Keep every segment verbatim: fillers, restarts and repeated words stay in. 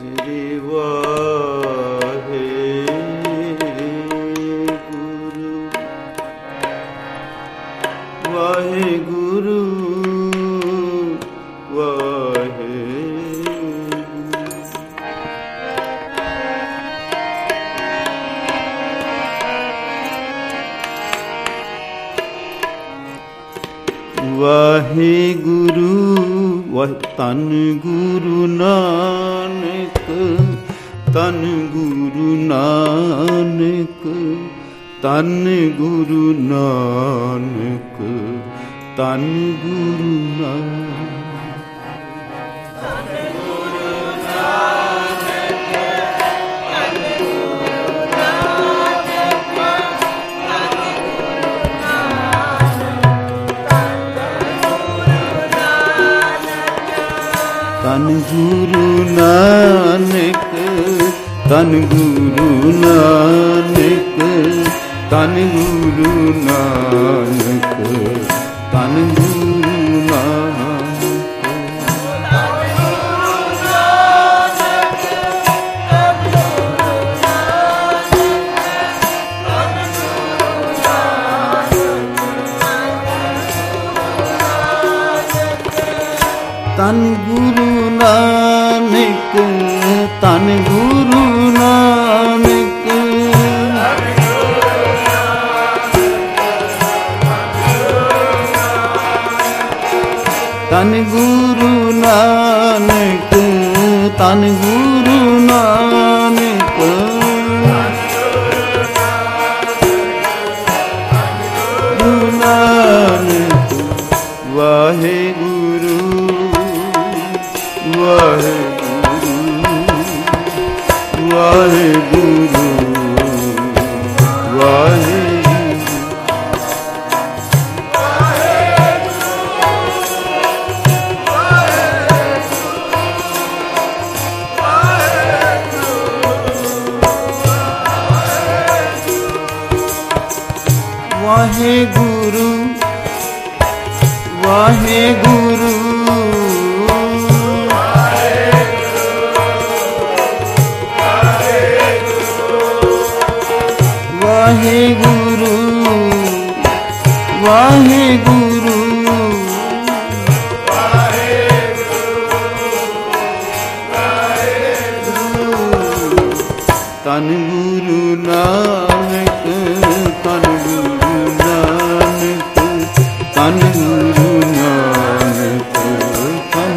श्री वाहे गुरु वाहे गुरु वाहे वाहे गुरु वाहे तन गुरु नानक तन गुरु नानक तन गुरु नानक तन गुरु नानक तन गुरु नानक तन गुरु नानक तन गुरु नानक तन गुरु नानक तन गुरु नानक तन गुरु नानक तन गुरु नानक तन गुरु नानक गुरु नानक वाहे गुरु वाहे गुरु वाहे गुरु वाहे वाहे गुरु वाहे गुरु वाहे गुरु वाहे गुरु तन गुरु नानक तन गुरु नानक तन गुरु नानक तन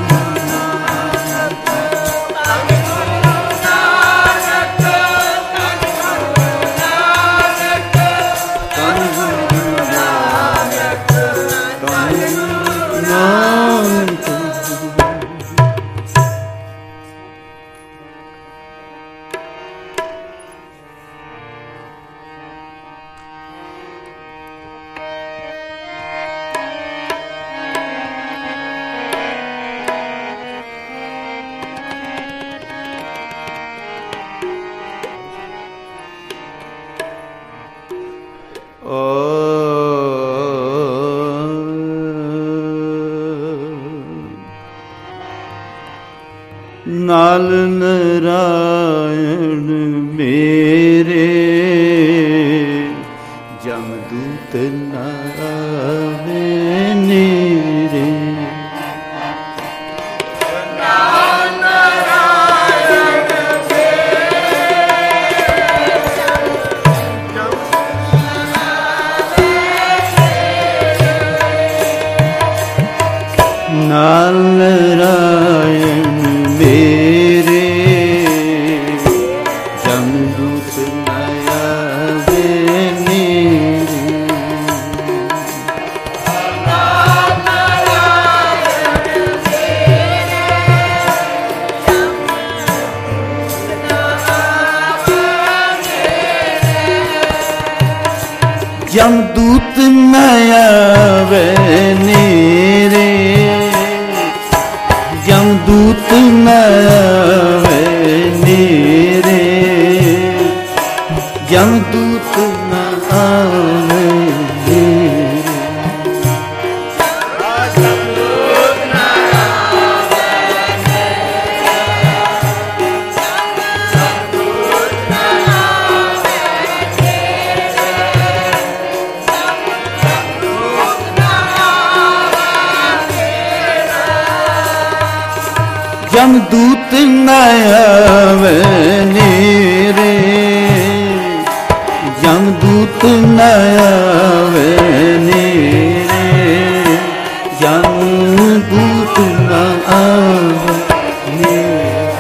नाल नारायण मेरे जमदूत नावे नेरे नाल नारायण नाल नारायण मेरे जमदूत नावे नेरे जमदूत नावे नेरे जमदूत नावे नेरे जमदूत नावे नेरे जमदूत न आवे नेरे, जमदूत न आवे नेरे, जमदूत न आवे नेरे।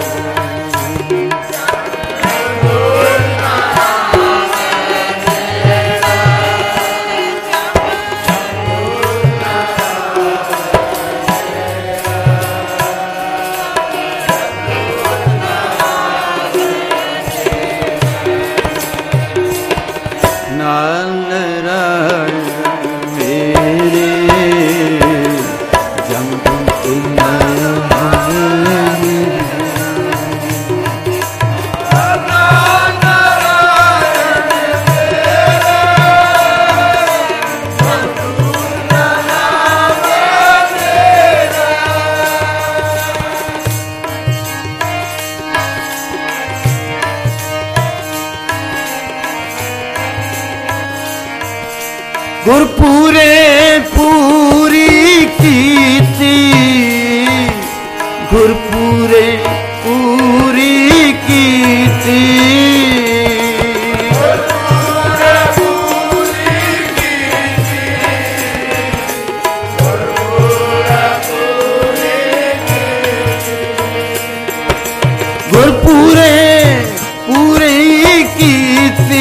गुरपुरे पूरी कीती, गुरपुरे पूरी कीती, गुरपुरे पूरी कीती, गुरपुरे पूरी कीती, गुरपुरे पूरी कीती,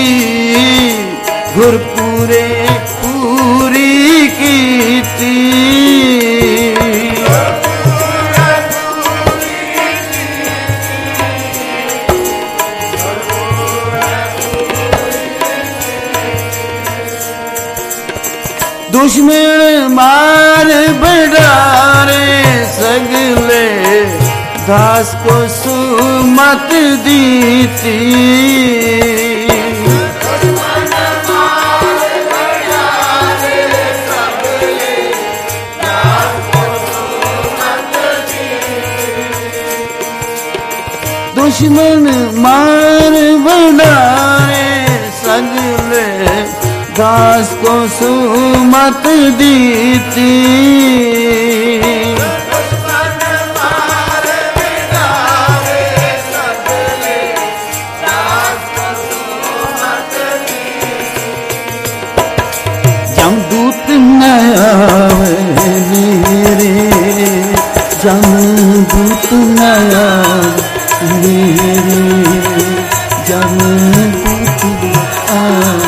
गुरपुरे पूरी कीती, दुश्मन मार बढ़ारे सगले, दास को सुमत दीती, दुश्मन मार बनाए सगले, दास को सुमत दीती, दुश्मन मार बनाए सगले, दास को सुमत दीती, जमदूत न आवे मेरे, जमदूत न आवे मेरे, जमदूत आ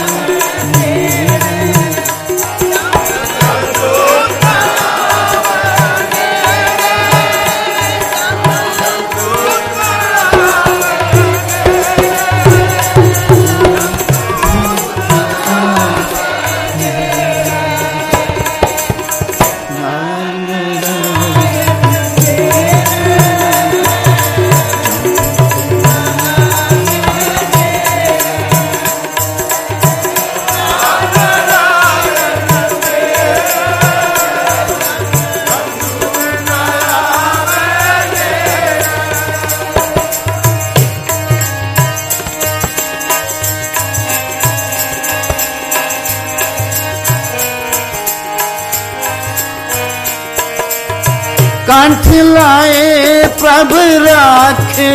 कंठ लाए प्रभु राखे,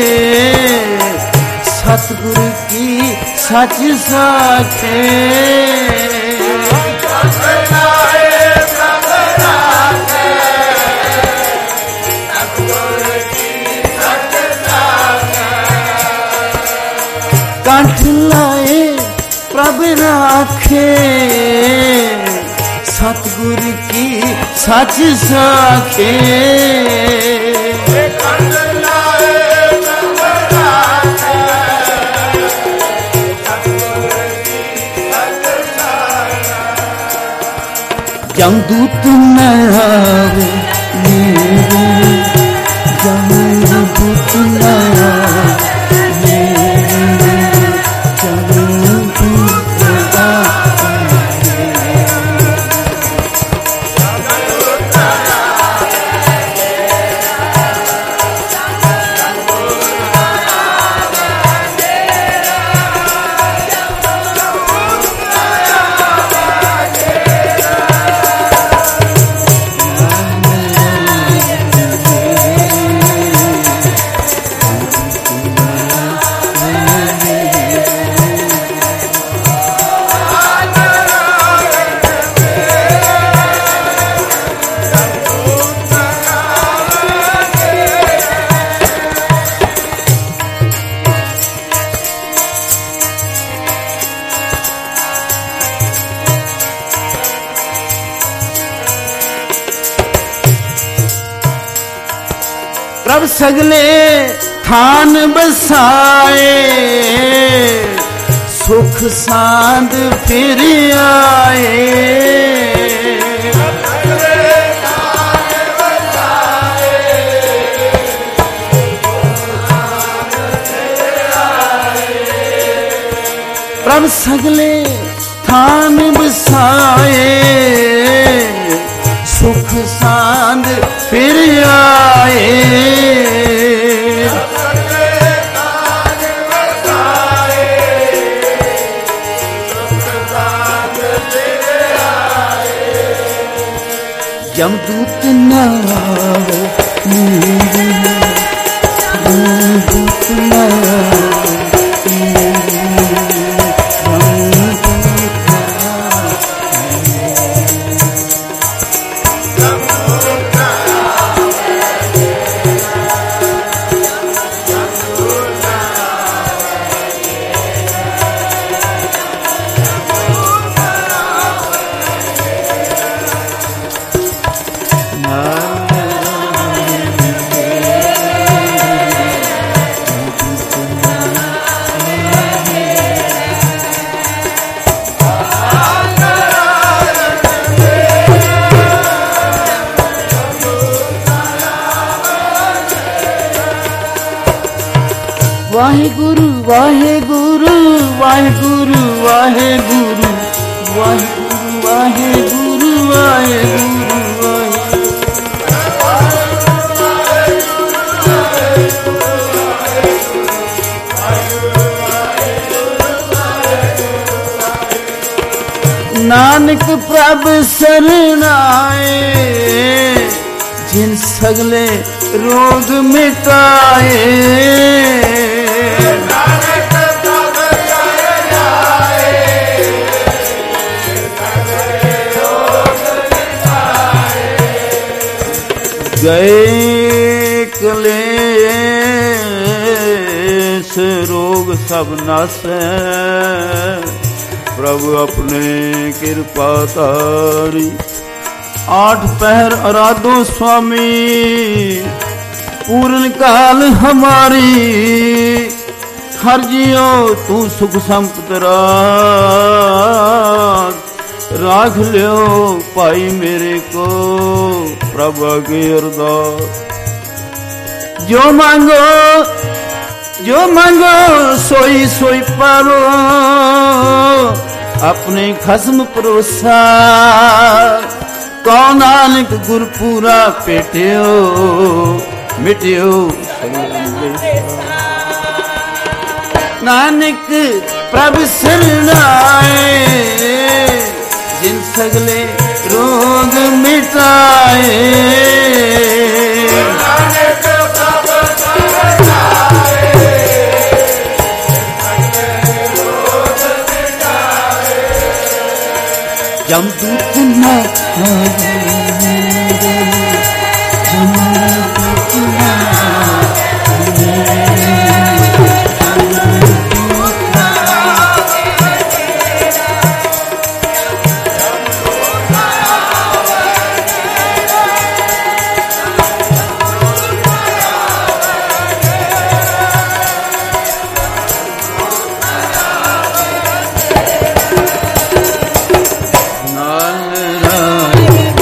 सतगुरु की सच साखे, कंठ लाए प्रभु राखे, सतगुरु की सच साखे, कंठ लाए प्रभु राखे, सतगुरु की सच साखे, जमदूत न आवे मेरे, जमदूत न आवे मेरे, जमदूत आ प्रभ सगले थान बसाए, सुख सांद फिर आए। प्रभ सगले थान बसाए, सुख सांद फिर आए। यमदूत न आवे मेरे, यमदूत न आवे मेरे, वाहेगुरु वाहेगुरु वाहेगुरु वाहेगुरु वाहेगुरु वाहेगुरु वाहेगुरु नानक प्रभ शरणाए, जिन सगले रोग मिटाए। गए क्लेश रोग सब नासै, प्रभु अपने कृपा तारी। आठ पहर आराधो स्वामी, पूर्ण काल हमारी। हर जियो तू सुख संपत राख, राख लियो पाई मेरे को प्रभु की अरदास। जो मांगो जो मांगो सोई सोई पारो, अपने खसम परोसा। कौन नानक गुरपुरा पेटियो, मिटियो नानक प्रभु शरणाए, जिन सगले रोग मिटाए। यमदूत न आवे मेरे, यमदूत न आवे मेरे, यमदूत न आवे मेरे, नारायण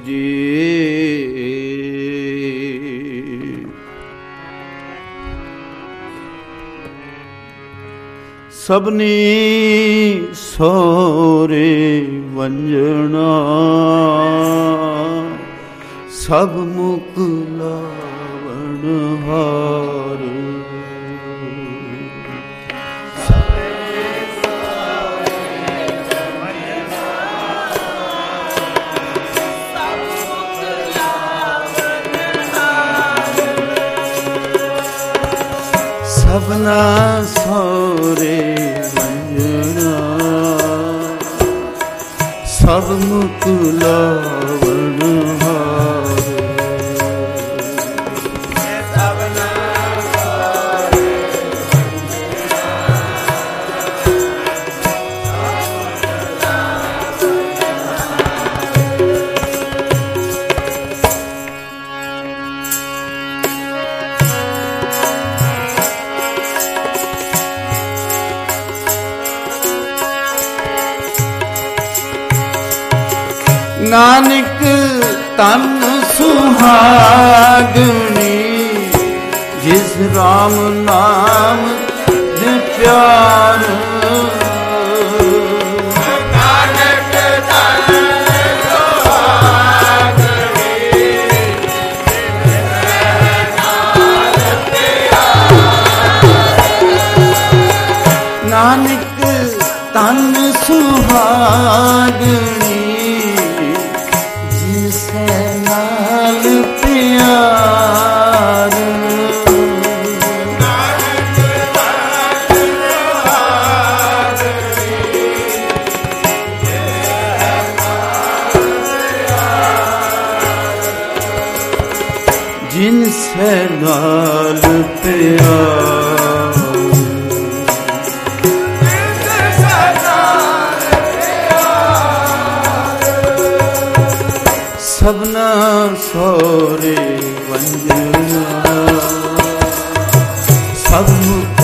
ਜੀ। ਸਭਨੀ ਸੋਰੇ ਵੰਜਣਾ ਸਭ ਮੁਖ ਲਾਵਣ ਹਾਰ। ਸਭਨਾ ਸੋਰੇ ਵੰਜਣਾ ਸਭ ਮੁਖ ਲਾਵਣ ਹਾਰ। ਸਭਨਾ ਸੋਰੇ ਨਾਨਕ ਤਨ ਸੁਹਾਗਣੀ ਜਿਸ ਰਾਮ ਨਾਮ ਦੇ ਪਿਆਰ। ਨਾਨਕ ਤਨ ਸੁਹਾਗਣੀ ਜਿਸ ਨਾਮ ਪਿਆਰ। ਨਾਨਕ ਤਨ ਸੁਹਾਗਣੀ ਨਾਲ ਪਿਆਰ। ਨਾਨਕ ਤਨ ਸੁਹਾਗਣੀ ਜਿਨ ਸੇ ਨਾਲ ਪਿਆਰ। ਸਭਨਾ ਸੋਰੇ ਵੰਜਣਾ ਸਭ ਮੁਖ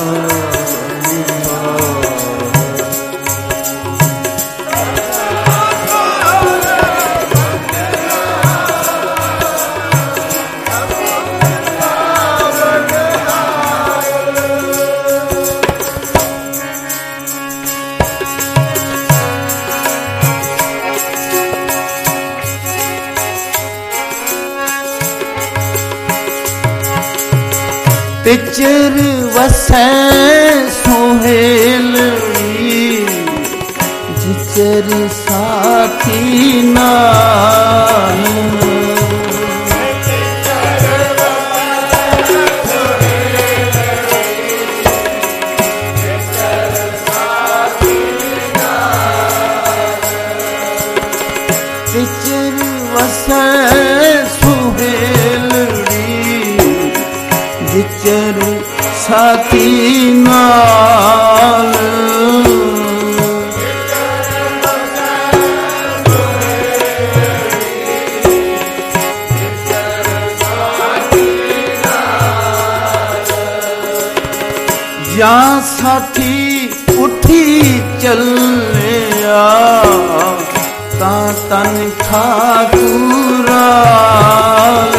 ਵਿਚਰ ਵਸੈ ਸੁਹੇਲੜੀ ਜਿਚਰ ਸਾਥੀ ਨਾਲ। ਵਿਚਰ ਵਸੈ ਸੁਹੇਲੜੀ ਵਿਚਰ ਸਾਥੀ ਨਾਲ। ਜਾਂ ਸਾਥੀ ਉੱਠੀ ਚੱਲਿਆ ਤਾਂ ਤਨ ਠਾਕੁਰਾਲ।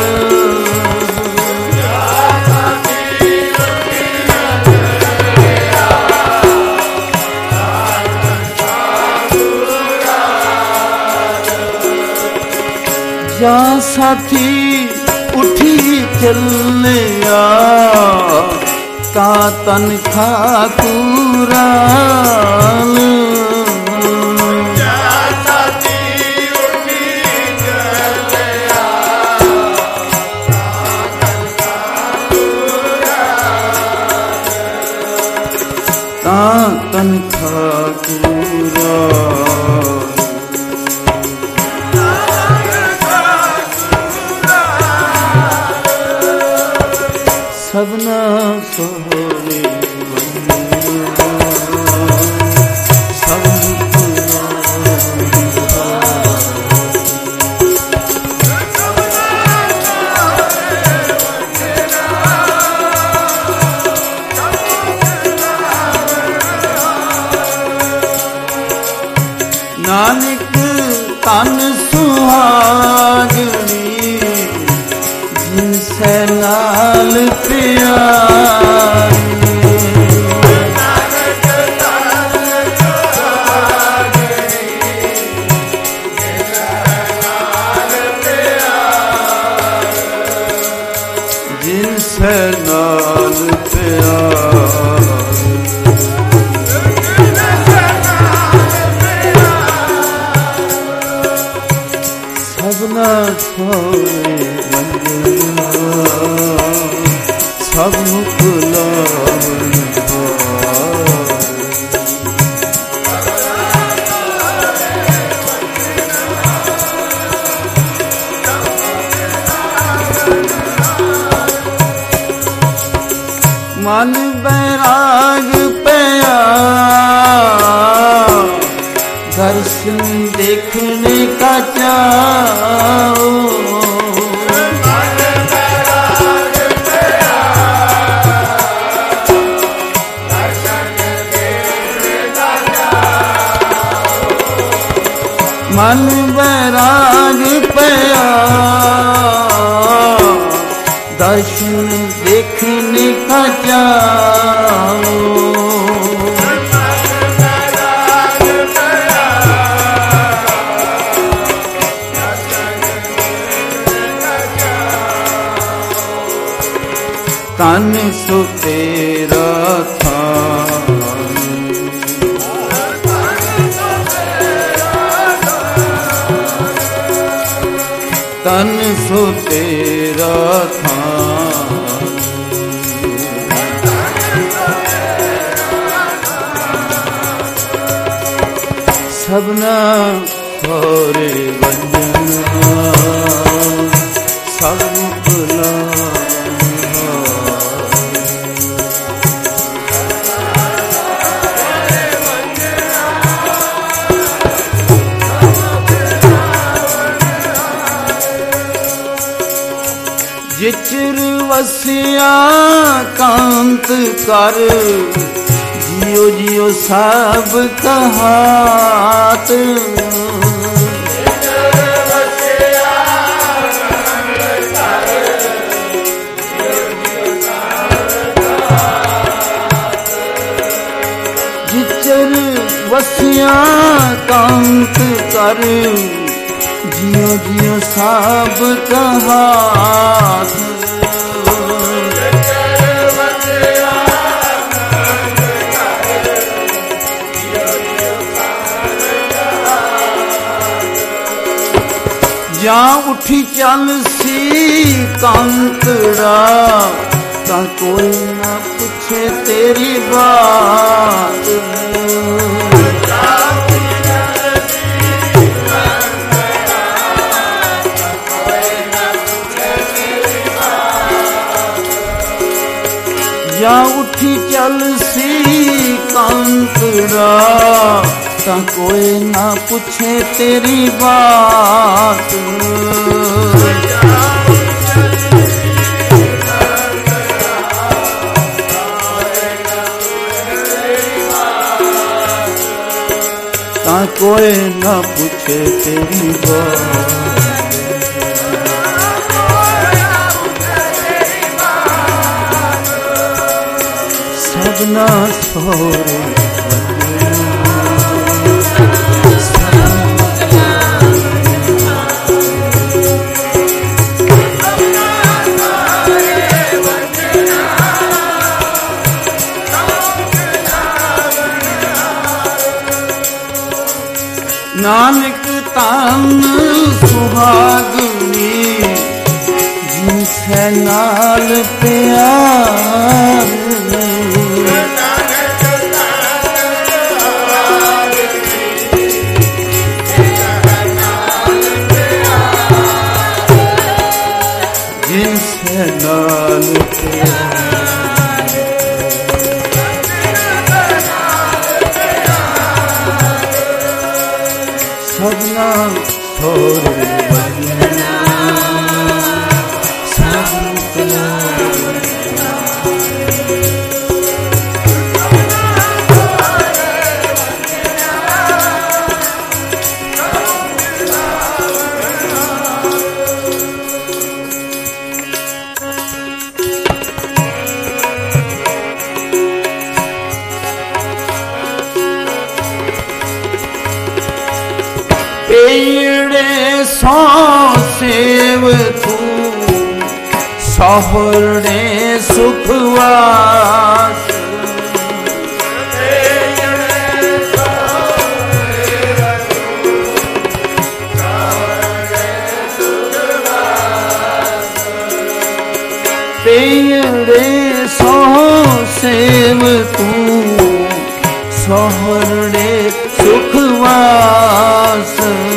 ਜਾਂ ਸਾਥੀ ਉੱਠੀ ਚੱਲਿਆ ਤਾਂ ਤਨ ਠਾਕੁਰਾਲ। ਜਾਂ ਸਾਥੀ ਉੱਠੀ ਚੱਲਿਆ ਤਾਂ ਤਨ ਠਾਕੁਰਾਲ। ਤਾਂ ਤਨ ਠਾਕੁਰਾਲ। ਸਭਨਾ ਸੋਰੇ ਵੰਜਣਾ ਸਭ ਮੁਖ ਨਾਨਕ ਤਨ ਸੁਹਾਗਣੀ जिनसे नाल प्यार सबना छोड़े वंजना सब मुकलावन मन बैराग पया दर्शन देखने का चाओ मन बैराग पया दर्शन देखने का चाओ तन सो तेरा था तन सो तेरा था सबना थोरे वंजना सब मुकला जिचर वसिया कांत कर जियो जियो सब कहात जिचर वसिया कांत कर जियो जियो सब कहात जा उठी चल सी कांतड़ा ता कोई ना पूछे तेरी बात या उठी चल सी कांतड़ा ता कोई ना पूछे तेरी बात ता कोई ना पूछे तेरी बात सबना छोड़े नानक तान सुहागनी जिनसे नाल प्यार जिनसे नाल प्यार सबना छोड़े वंजना सब मुकला पेड़े सौ सेव तू सोहरने ਸੁਖ ਵਾਸ। ਪੇੜੇ ਸੋ ਸੇਵ ਤੂੰ ਸੋਹਰੜੇ ਸੁਖ ਵਾਸ।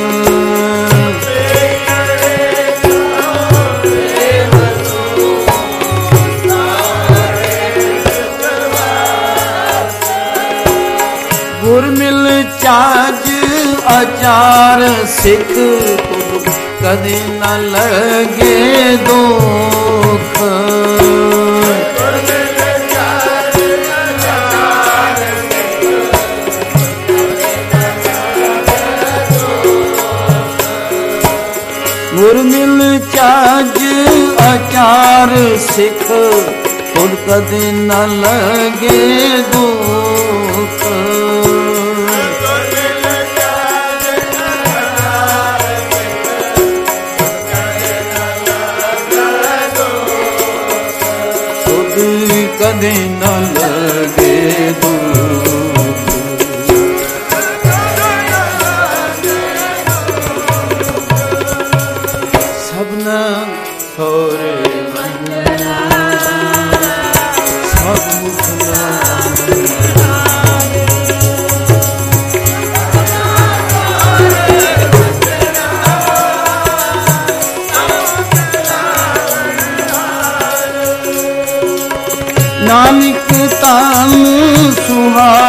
ਗੁਰ ਮਿਲ ਚਾਜ ਆਚਾਰ ਸਿੱਖ ਕਦੇ ਨਾ ਲਗੇ ਦੁਖ। ਗੁਰ ਮਿਲ ਚਾਜ ਆਚਾਰ ਸਿੱਖ ਖੁਦ ਕਦੇ ਨਾ ਲਗੇ ਦੁਖ। ਕਦੇ ਨਾ ਲਗੇ ਦੁਖ। ਸਭਨਾ ਥੋਰੇ ਵੰਦਨਾ ਸਭ ਮੁਖ ਨਾਨਕ ਤਨ ਸੁਹਾ